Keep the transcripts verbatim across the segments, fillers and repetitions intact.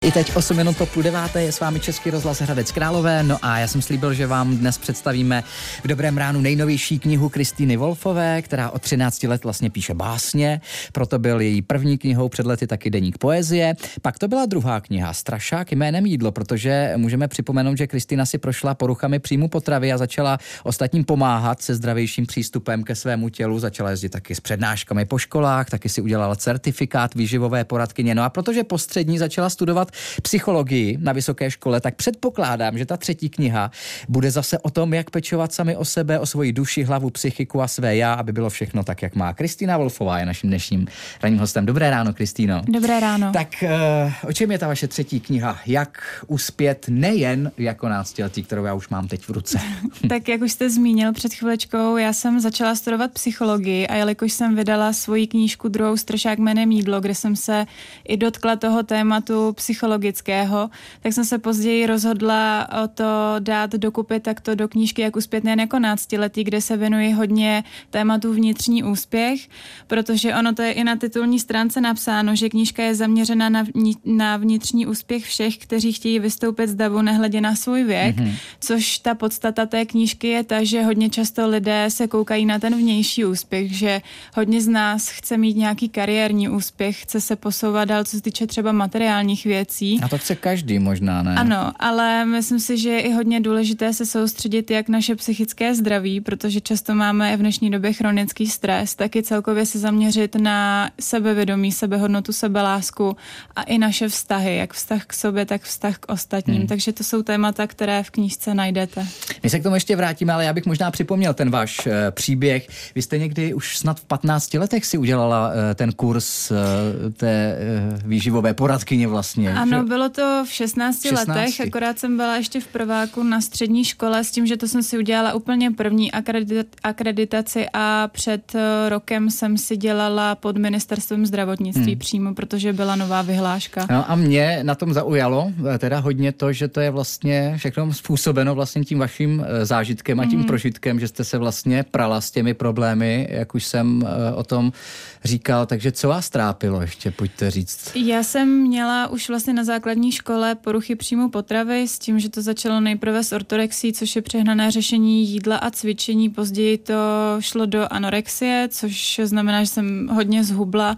I teď osm minut po půl deváté je s vámi Český rozhlas Hradec Králové. No a já jsem slíbil, že vám dnes představíme v dobrém ránu nejnovější knihu Kristýny Wolfové, která od třinácti let vlastně píše básně. Proto byl její první knihou před lety taky deník poezie. Pak to byla druhá kniha Strašák jménem Jídlo, protože můžeme připomenout, že Kristýna si prošla poruchami příjmu potravy a začala ostatním pomáhat se zdravějším přístupem ke svému tělu. Začala jezdit taky s přednáškami po školách, taky si udělala certifikát výživové poradkyně. No a protože postřední začala studovat psychologii na vysoké škole, tak předpokládám, že ta třetí kniha bude zase o tom, jak pečovat sami o sebe, o svoji duši, hlavu, psychiku a své já, aby bylo všechno tak, jak má. Kristýna Wolfová je naším dnešním ranním hostem. Dobré ráno, Kristýno. Dobré ráno. Tak uh, o čem je ta vaše třetí kniha? Jak uspět nejen jako náctiletý, kterou já už mám teď v ruce? Tak jak už jste zmínil před chvilečkou, já jsem začala studovat psychologii a jelikož jsem vydala svoji knížku druhou Strašák jménem Jídlo, kde jsem se i dotkla toho tématu psychologického, tak jsem se později rozhodla o to dát dokupy takto do knížky Jak uspět nejen jako náctiletý, kde se věnuji hodně tématu vnitřní úspěch, protože ono to je i na titulní stránce napsáno, že knížka je zaměřena na, vnitř, na vnitřní úspěch všech, kteří chtějí vystoupit z davu nehledě na svůj věk, mm-hmm. což ta podstata té knížky je ta, že hodně často lidé se koukají na ten vnější úspěch, že hodně z nás chce mít nějaký kariérní úspěch, chce se posouvat dál, co se týče třeba materiálních věcí. A to chce každý možná, ne? Ano, ale myslím si, že je i hodně důležité se soustředit jak naše psychické zdraví, protože často máme v dnešní době chronický stres, tak i celkově se zaměřit na sebevědomí, sebehodnotu, sebelásku a i naše vztahy, jak vztah k sobě, tak vztah k ostatním. Hmm. Takže to jsou témata, které v knížce najdete. My se k tomu ještě vrátíme, ale já bych možná připomněl ten váš uh, příběh. Vy jste někdy už snad v patnácti letech si udělala uh, ten kurz uh, té uh, výživové poradkyně vlastně. Ano, že? Bylo to v šestnácti letech, akorát jsem byla ještě v prváku na střední škole s tím, že to jsem si udělala úplně první akredit- akreditaci a před rokem jsem si dělala pod ministerstvem zdravotnictví hmm. přímo, protože byla nová vyhláška. No a mě na tom zaujalo teda hodně to, že to je vlastně všechno způsobeno vlastně tím vaším zážitkem a tím hmm. prožitkem, že jste se vlastně prala s těmi problémy, jak už jsem o tom říkal, takže co vás trápilo ještě, pojďte říct. Já jsem měla už vlastně na základní škole poruchy příjmu potravy s tím, že to začalo nejprve s ortorexí, což je přehnané řešení jídla a cvičení. Později to šlo do anorexie, což znamená, že jsem hodně zhubla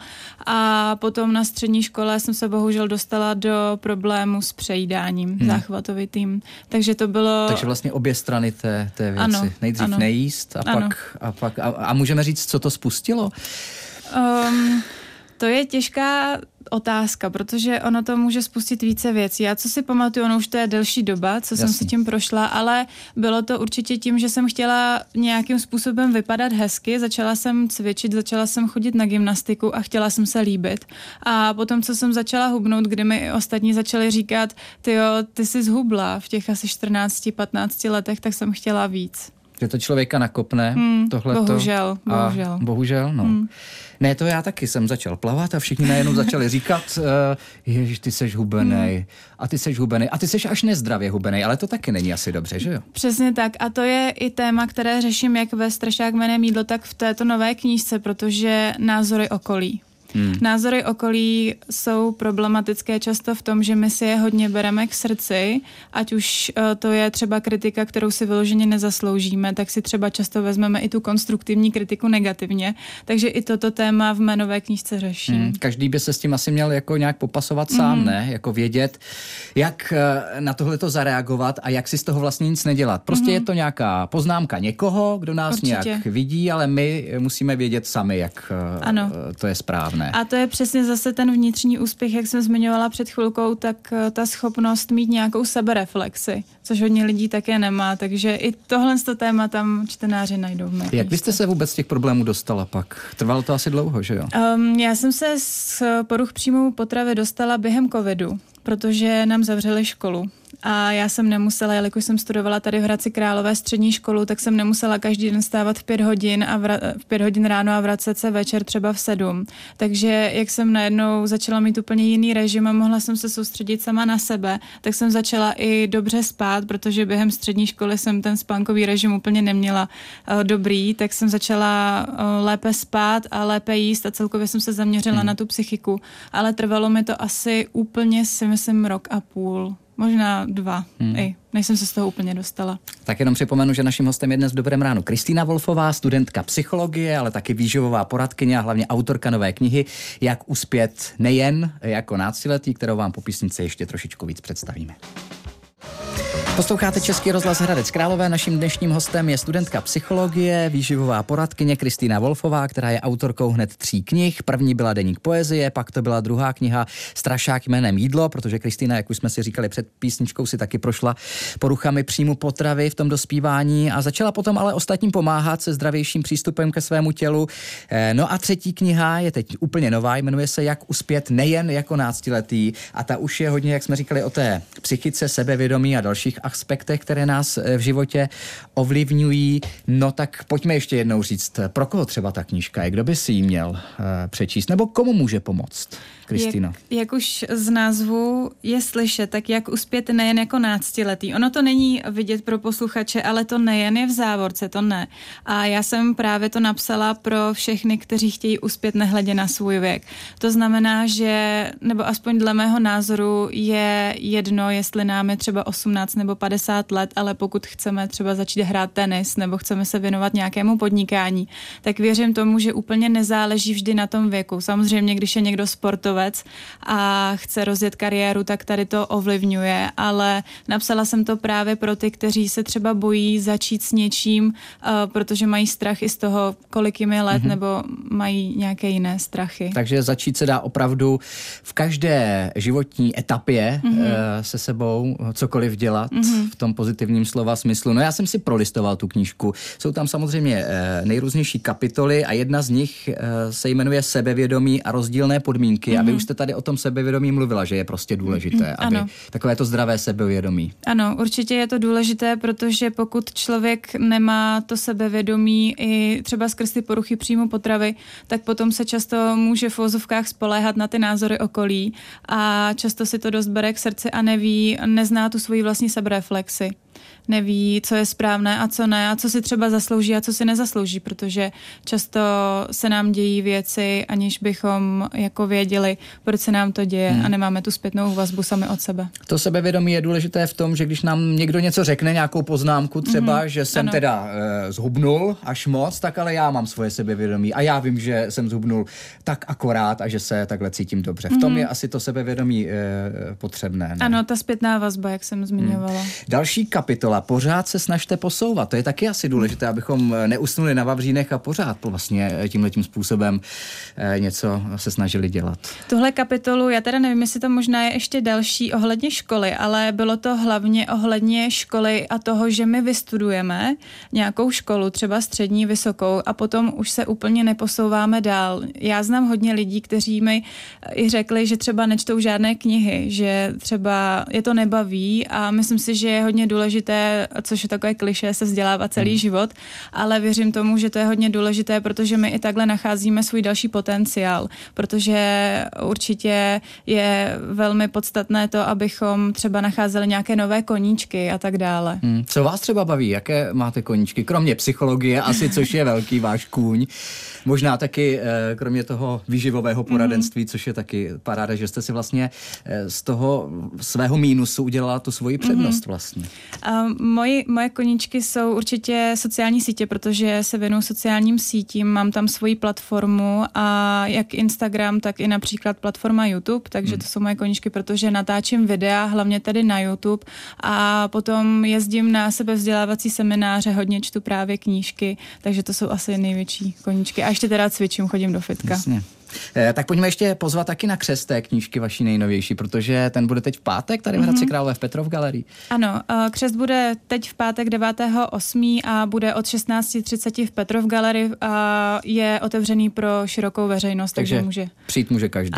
a potom na střední škole jsem se bohužel dostala do problému s přejídáním hmm. záchvatovitým. Takže to bylo... Takže vlastně obě strany té, té věci. Ano, Nejdřív ano. nejíst a ano. pak... A, pak a, a můžeme říct, co to spustilo? Um, to je těžká otázka, protože ono to může spustit více věcí. Já co si pamatuju, ono už to je delší doba, co Jasný. jsem si tím prošla, ale bylo to určitě tím, že jsem chtěla nějakým způsobem vypadat hezky, začala jsem cvičit, začala jsem chodit na gymnastiku a chtěla jsem se líbit. A potom, co jsem začala hubnout, kdy mi ostatní začali říkat, tyjo, ty jsi zhubla v těch asi čtrnácti patnácti letech, tak jsem chtěla víc. Že to člověka nakopne, hmm, tohleto. Bohužel, bohužel. Bohužel, no. Hmm. Ne, to já taky jsem začal plavat a všichni najednou začali říkat, uh, ježiš, ty seš hubenej hmm. a ty seš hubenej a ty seš až nezdravě hubenej, ale to taky není asi dobře, že jo? Přesně tak a to je i téma, které řeším jak ve Strašák jménem Jídlo, tak v této nové knížce, protože názory okolí. Hmm. Názory okolí jsou problematické často v tom, že my si je hodně bereme k srdci, ať už uh, to je třeba kritika, kterou si vyloženě nezasloužíme, tak si třeba často vezmeme i tu konstruktivní kritiku negativně, takže i toto téma v mé nové knížce řeším. Hmm. Každý by se s tím asi měl jako nějak popasovat sám, hmm. ne? Jako vědět, jak uh, na tohleto zareagovat a jak si z toho vlastně nic nedělat. Prostě hmm. je to nějaká poznámka někoho, kdo nás Určitě. nějak vidí, ale my musíme vědět sami, jak uh, ano. to je správné. A to je přesně zase ten vnitřní úspěch, jak jsem zmiňovala před chvilkou, tak ta schopnost mít nějakou sebereflexi, což hodně lidí také nemá, takže i tohle téma tam čtenáři najdou. Jak byste se vůbec z těch problémů dostala pak? Trvalo to asi dlouho, že jo? Um, já jsem se z poruch příjmu potravy dostala během covidu, protože nám zavřeli školu. a já jsem nemusela, jelikož jsem studovala tady v Hradci Králové střední školu, tak jsem nemusela každý den stávat v pět hodin a vra- v pět hodin ráno a vracet se večer třeba v sedm. Takže jak jsem najednou začala mít úplně jiný režim a mohla jsem se soustředit sama na sebe, tak jsem začala i dobře spát, protože během střední školy jsem ten spánkový režim úplně neměla uh, dobrý, tak jsem začala uh, lépe spát a lépe jíst a celkově jsem se zaměřila hmm. na tu psychiku. Ale trvalo mi to asi úplně, si myslím, rok a půl. Možná dva, hmm. i, než jsem se z toho úplně dostala. Tak jenom připomenu, že naším hostem je dnes v Dobrém ránu Kristýna Wolfová, studentka psychologie, ale taky výživová poradkyně a hlavně autorka nové knihy Jak uspět nejen jako náctiletý, kterou vám po písnice ještě trošičku víc představíme. Posloucháte Český rozhlas Hradec Králové. Naším dnešním hostem je studentka psychologie, výživová poradkyně Kristýna Wolfová, která je autorkou hned tří knih. První byla Deník poezie, pak to byla druhá kniha Strašák jménem Jídlo, protože Kristýna, jak už jsme si říkali před písničkou, si taky prošla poruchami příjmu potravy v tom dospívání a začala potom ale ostatním pomáhat se zdravějším přístupem ke svému tělu. No a třetí kniha je teď úplně nová, jmenuje se Jak uspět nejen jako náctiletý a ta už je hodně, jak jsme říkali, o té psychice, sebevědomí a dalších aspektech, které nás v životě ovlivňují. No tak pojďme ještě jednou říct, pro koho třeba ta knížka je, kdo by si ji měl uh, přečíst, nebo komu může pomoct, Kristýno? Jak, jak už z názvu je slyšet, tak jak uspět nejen jako náctiletý. Ono to není vidět pro posluchače, ale to nejen je v závorce, to ne. A já jsem právě to napsala pro všechny, kteří chtějí uspět nehledě na svůj věk. To znamená, že, nebo aspoň dle mého názoru, je jedno, jestli nám je třeba osmnáct nebo padesát let, ale pokud chceme třeba začít hrát tenis nebo chceme se věnovat nějakému podnikání, tak věřím tomu, že úplně nezáleží vždy na tom věku. Samozřejmě, když je někdo sportovec a chce rozjet kariéru, tak tady to ovlivňuje, ale napsala jsem to právě pro ty, kteří se třeba bojí začít s něčím, uh, protože mají strach i z toho, kolik jim je let, mm-hmm. nebo mají nějaké jiné strachy. Takže začít se dá opravdu v každé životní etapě mm-hmm. uh, se sebou cokoliv dělat mm-hmm. v tom pozitivním slova smyslu. No já jsem si prolistoval tu knížku. Jsou tam samozřejmě uh, nejrůznější kapitoly a jedna z nich uh, se jmenuje Sebevědomí a rozdílné podmínky. Mm-hmm. A vy už jste tady o tom sebevědomí mluvila, že je prostě důležité, mm-hmm. aby ano. takové to zdravé sebevědomí. Ano, určitě je to důležité, protože pokud člověk nemá to sebevědomí i třeba skrz ty poruchy příjmu potravy, tak potom se často může v uvozovkách spoléhat na ty názory okolí a často si to dost bere k srdci a neví, nezná tu svoji vlastní sebereflexi. Neví, co je správné a co ne a co si třeba zaslouží a co si nezaslouží, protože často se nám dějí věci, aniž bychom jako věděli, proč se nám to děje hmm. a nemáme tu zpětnou vazbu sami od sebe. To sebevědomí je důležité v tom, že když nám někdo něco řekne, nějakou poznámku třeba, mm-hmm. že jsem ano. teda e, zhubnul až moc, tak ale já mám svoje sebevědomí a já vím, že jsem zhubnul tak akorát a že se takhle cítím dobře. V tom mm-hmm. je asi to sebevědomí e, potřebné. Ne? Ano, ta zpětná vazba, jak jsem zmiňovala. Hmm. Další kapitola. Pořád se snažte posouvat. To je taky asi důležité, abychom neusnuli na vavřínech a pořád vlastně tímhletím způsobem něco se snažili dělat. Tuhle kapitolu, já teda nevím, jestli to možná je ještě další ohledně školy, ale bylo to hlavně ohledně školy a toho, že my vystudujeme nějakou školu, třeba střední, vysokou a potom už se úplně neposouváme dál. Já znám hodně lidí, kteří mi i řekli, že třeba nečtou žádné knihy, že třeba je to nebaví a myslím si, že je hodně důležité, což je takové klišé, se vzdělávat celý hmm. život, ale věřím tomu, že to je hodně důležité, protože my i takhle nacházíme svůj další potenciál, protože určitě je velmi podstatné to, abychom třeba nacházeli nějaké nové koníčky a tak dále. Hmm. Co vás třeba baví? Jaké máte koníčky? Kromě psychologie asi, což je velký váš kůň. Možná taky eh, kromě toho výživového poradenství, mm-hmm. což je taky paráda, že jste si vlastně eh, z toho svého mínusu udělala tu svoji přednost mm-hmm. vlastně. Um, moji, moje koníčky jsou určitě sociální sítě, protože se věnuju sociálním sítím, mám tam svoji platformu a jak Instagram, tak i například platforma YouTube, takže mm. to jsou moje koníčky, protože natáčím videa, hlavně tedy na YouTube a potom jezdím na sebevzdělávací semináře, hodně čtu právě knížky, takže to jsou asi největší koníčky. A ještě teda cvičím, chodím do fitka. Jasně. Eh, tak pojďme ještě pozvat taky na křest té knížky vaší nejnovější, protože ten bude teď v pátek tady v Hradci Králové v Petrov galerii. Ano, křest bude teď v pátek devátého osmého a bude od šestnáct třicet v Petrov galerii a je otevřený pro širokou veřejnost, takže, takže může. Přijít může každý. Ano.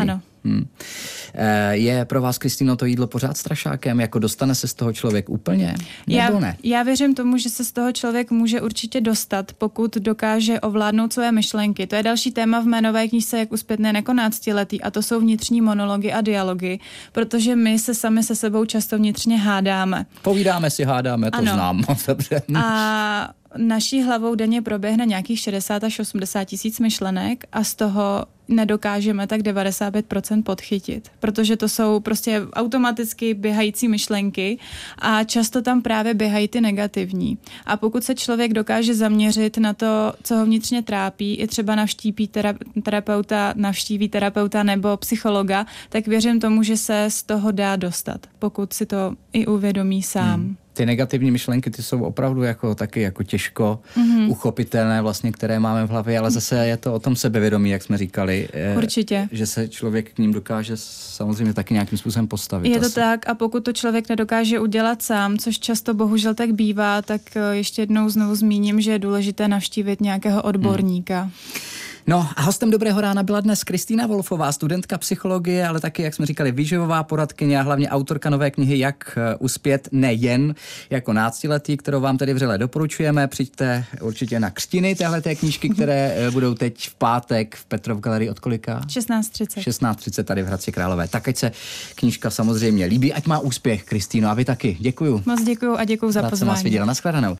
Hmm. Je pro vás, Kristýno, to jídlo pořád strašákem? Jako dostane se z toho člověk úplně? Nebo já, ne? Já věřím tomu, že se z toho člověk může určitě dostat, pokud dokáže ovládnout své myšlenky. To je další téma v mé nové knížce Jak uspět nejen jako náctiletý, a to jsou vnitřní monology a dialogy, protože my se sami se sebou často vnitřně hádáme. Povídáme si, hádáme, to ano. znám. Dobře. A naší hlavou denně proběhne nějakých šedesát až osmdesát tisíc myšlenek a z toho nedokážeme tak devadesát pět procent podchytit, protože to jsou prostě automaticky běhající myšlenky a často tam právě běhají ty negativní. A pokud se člověk dokáže zaměřit na to, co ho vnitřně trápí, i třeba navštíví terapeuta, navštíví terapeuta nebo psychologa, tak věřím tomu, že se z toho dá dostat, pokud si to i uvědomí sám. Hmm. Ty negativní myšlenky, ty jsou opravdu jako taky jako těžko mm-hmm. uchopitelné vlastně, které máme v hlavě, ale zase je to o tom sebevědomí, jak jsme říkali. Určitě. Že se člověk k ním dokáže samozřejmě taky nějakým způsobem postavit. Je to asi. tak a pokud to člověk nedokáže udělat sám, což často bohužel tak bývá, tak ještě jednou znovu zmíním, že je důležité navštívit nějakého odborníka. Hmm. No a hostem Dobrého rána byla dnes Kristýna Wolfová, studentka psychologie, ale taky, jak jsme říkali, výživová poradkyně a hlavně autorka nové knihy Jak uspět nejen jako náctiletý, kterou vám tedy vřele doporučujeme. Přijďte určitě na křtiny téhleté knížky, které budou teď v pátek v Petrov galerii od kolika? šestnáct třicet. šestnáct třicet tady v Hradci Králové. Tak ať se knížka samozřejmě líbí, ať má úspěch, Kristýno, a vy taky. Děkuju. Moc děkuju a děkuju za Rád pozvání. Rád jsem vás viděla. Nashledanou.